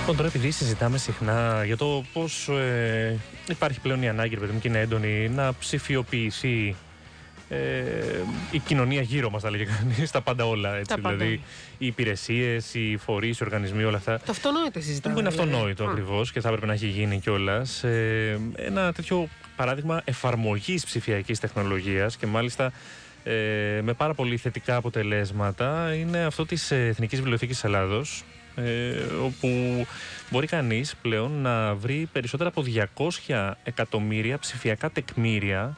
Λοιπόν, τώρα επειδή συζητάμε συχνά για το πώς υπάρχει πλέον η ανάγκη, παιδί μου, και είναι έντονη, να ψηφιοποιηθεί η κοινωνία γύρω μας, θα λέγε κανείς, τα πάντα όλα. Έτσι, δηλαδή, οι υπηρεσίες, οι φορείς, οι οργανισμοί, όλα αυτά. Το αυτονόητο συζητάμε. Που είναι αυτονόητο ακριβώς και θα έπρεπε να έχει γίνει κιόλας. Ένα τέτοιο παράδειγμα εφαρμογής ψηφιακής τεχνολογίας και μάλιστα με πάρα πολύ θετικά αποτελέσματα είναι αυτό της Εθνικής Βιβλιοθήκης Ελλάδος, όπου μπορεί κανείς πλέον να βρει περισσότερα από 200 εκατομμύρια ψηφιακά τεκμήρια.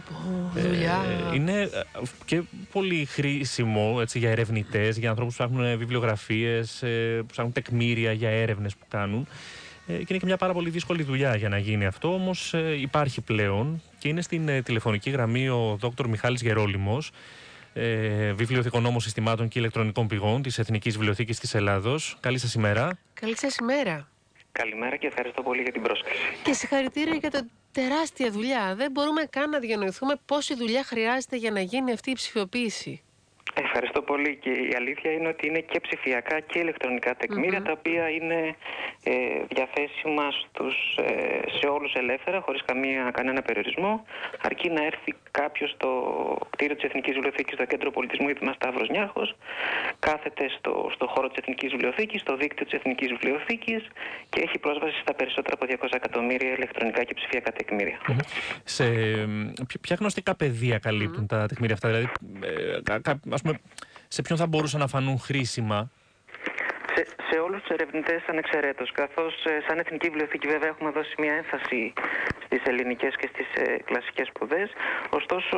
Είναι και πολύ χρήσιμο, έτσι, για ερευνητές, για ανθρώπους που ψάχνουν βιβλιογραφίες, που ψάχνουν τεκμήρια για έρευνες που κάνουν. Και είναι και μια πάρα πολύ δύσκολη δουλειά για να γίνει αυτό, όμως υπάρχει πλέον και είναι στην τηλεφωνική γραμμή ο Δόκτωρ Μιχάλης Γερόλυμος, βιβλιοθηκονόμος συστημάτων και ηλεκτρονικών πηγών της Εθνικής Βιβλιοθήκης της Ελλάδος. Καλή σας ημέρα. Καλή σας ημέρα. Καλημέρα και ευχαριστώ πολύ για την πρόσκληση. Και συγχαρητήρια για την τεράστια δουλειά. Δεν μπορούμε καν να διανοηθούμε πόση δουλειά χρειάζεται για να γίνει αυτή η ψηφιοποίηση. Ευχαριστώ πολύ, και η αλήθεια είναι ότι είναι και ψηφιακά και ηλεκτρονικά τεκμήρια, τα οποία είναι διαθέσιμα σε όλους ελεύθερα, χωρίς κανένα περιορισμό, αρκεί να έρθει κάποιος στο κτίριο της Εθνικής Βιβλιοθήκης, στο Κέντρο Πολιτισμού Δήμου Σταύρος Νιάρχος, κάθεται στο χώρο της Εθνικής Βιβλιοθήκης, στο δίκτυο της Εθνικής Βιβλιοθήκης και έχει πρόσβαση στα περισσότερα από 200 εκατομμύρια ηλεκτρονικά και ψηφιακά τεκμήρια. Σε ποια γνωστικά πεδία καλύπτουν τα τεκμήρια αυτά, δηλαδή ας πούμε, σε ποιον θα μπορούσαν να φανούν χρήσιμα? Σε όλους τους ερευνητές ανεξαιρέτως, καθώς σαν Εθνική Βιβλιοθήκη βέβαια έχουμε δώσει μια έμφαση στις ελληνικές και στις κλασικές σπουδές. Ωστόσο,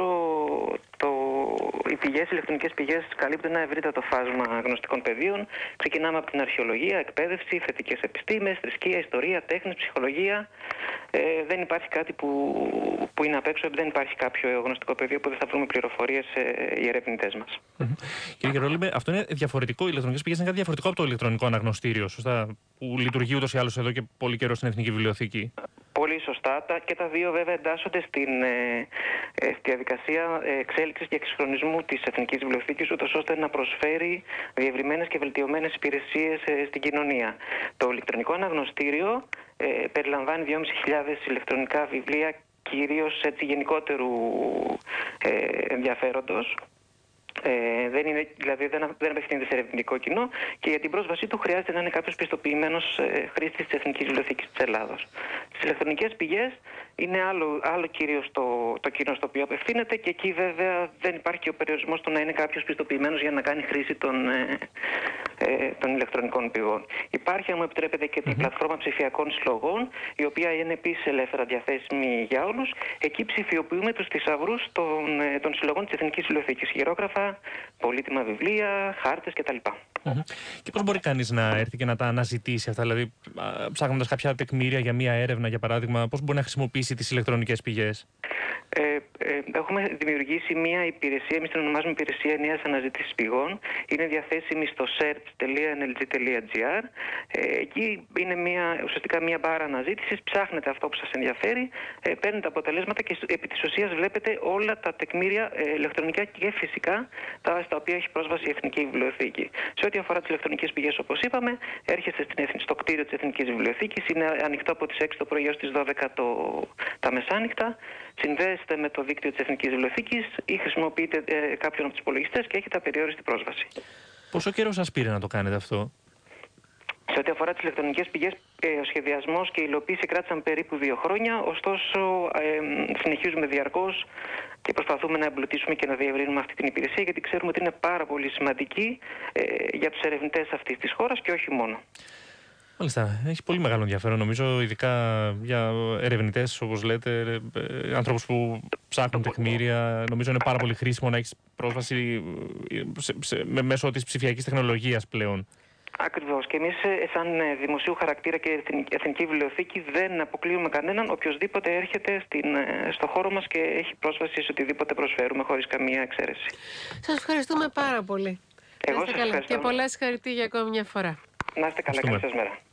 οι ηλεκτρονικές πηγές καλύπτουν ένα ευρύτατο φάσμα γνωστικών πεδίων. Ξεκινάμε από την αρχαιολογία, εκπαίδευση, θετικές επιστήμες, θρησκεία, ιστορία, τέχνη, ψυχολογία. Δεν υπάρχει κάτι που είναι απ' έξω, δεν υπάρχει κάποιο γνωστικό πεδίο που δεν θα βρούμε πληροφορίες οι ερευνητές μας. Κύριε Γερόλυμε, αυτό είναι διαφορετικό. Οι ηλεκτρονικές πηγές είναι κάτι διαφορετικό από το ηλεκτρονικό αναγνωστήριο, σωστά, που λειτουργεί ούτως ή άλλως εδώ και πολύ καιρό στην Εθνική Βιβλιοθήκη? Πολύ σωστά. Και τα δύο βέβαια εντάσσονται στη διαδικασία εξέλιξης και εξυγχρονισμού της Εθνικής Βιβλιοθήκης, ούτως ώστε να προσφέρει διευρυμένες και βελτιωμένες υπηρεσίες στην κοινωνία. Το ηλεκτρονικό αναγνωστήριο περιλαμβάνει 2.500 ηλεκτρονικά βιβλία, κυρίως έτσι γενικότερου ενδιαφέροντος. Δεν απευθύνεται σε ερευνητικό κοινό και για την πρόσβασή του χρειάζεται να είναι κάποιος πιστοποιημένος χρήστης της Εθνικής Βιβλιοθήκης της Ελλάδος. Στις ηλεκτρονικές πηγές είναι άλλο κυρίως το κοινό στο οποίο απευθύνεται, και εκεί βέβαια δεν υπάρχει και ο περιορισμός του να είναι κάποιος πιστοποιημένος για να κάνει χρήση των ηλεκτρονικών πηγών. Υπάρχει, αν μου επιτρέπετε, και την πλατφόρμα ψηφιακών συλλογών, η οποία είναι επίσης ελεύθερα διαθέσιμη για όλους. Εκεί ψηφιοποιούμε τους θησαυρούς των συλλογών της Εθνικής Βιβλιοθήκης. Χειρόγραφα, πολύτιμα βιβλία, χάρτες κτλ. Και πώς μπορεί κανείς να έρθει και να τα αναζητήσει αυτά, δηλαδή ψάχνοντας κάποια τεκμήρια για μία έρευνα, για παράδειγμα, πώς μπορεί να χρησιμοποιήσει τις ηλεκτρονικές πηγές? Έχουμε δημιουργήσει μια υπηρεσία, εμείς την ονομάζουμε Υπηρεσία Ενιαίας Αναζήτησης Πηγών. Είναι διαθέσιμη στο search.nlg.gr. Εκεί είναι ουσιαστικά μια μπάρα αναζήτησης. Ψάχνετε αυτό που σας ενδιαφέρει, παίρνετε αποτελέσματα και επί της ουσίας βλέπετε όλα τα τεκμήρια ηλεκτρονικά και φυσικά στα οποία έχει πρόσβαση η Εθνική Βιβλιοθήκη. Σε ό,τι αφορά τις ηλεκτρονικές πηγές, όπως είπαμε, έρχεστε στο κτίριο της Εθνικής Βιβλιοθήκης. Είναι ανοιχτό από τις 6 το πρωί έως τις 12 τα μεσάνυχτα. Συνδέεστε με το δίκτυο της Εθνικής Βιβλιοθήκης ή χρησιμοποιείτε κάποιον από τους υπολογιστές και έχετε απεριόριστη πρόσβαση. Πόσο καιρό σας πήρε να το κάνετε αυτό? Σε ό,τι αφορά τις ηλεκτρονικές πηγές, ο σχεδιασμός και η υλοποίηση κράτησαν περίπου 2 χρόνια, ωστόσο συνεχίζουμε διαρκώς και προσπαθούμε να εμπλουτίσουμε και να διευρύνουμε αυτή την υπηρεσία, γιατί ξέρουμε ότι είναι πάρα πολύ σημαντική για τους ερευνητές αυτής της χώρας και όχι μόνο. Μάλιστα. Έχει πολύ μεγάλο ενδιαφέρον, νομίζω, ειδικά για ερευνητές, όπως λέτε, ανθρώπους που ψάχνουν τεκμήρια. Νομίζω είναι πάρα πολύ χρήσιμο να έχεις πρόσβαση μέσω της ψηφιακής τεχνολογίας πλέον. Ακριβώς. Και εμείς, σαν δημοσίου χαρακτήρα και Εθνική Βιβλιοθήκη, δεν αποκλείουμε κανέναν. Οποιοσδήποτε έρχεται στο χώρο μας και έχει πρόσβαση σε οτιδήποτε προσφέρουμε, χωρίς καμία εξαίρεση. Σας ευχαριστούμε πάρα πολύ. Εγώ σας ευχαριστώ. Και πολλά συγχαρητήρια για ακόμη μια φορά. Να είστε καλά, καλή σας μέρα.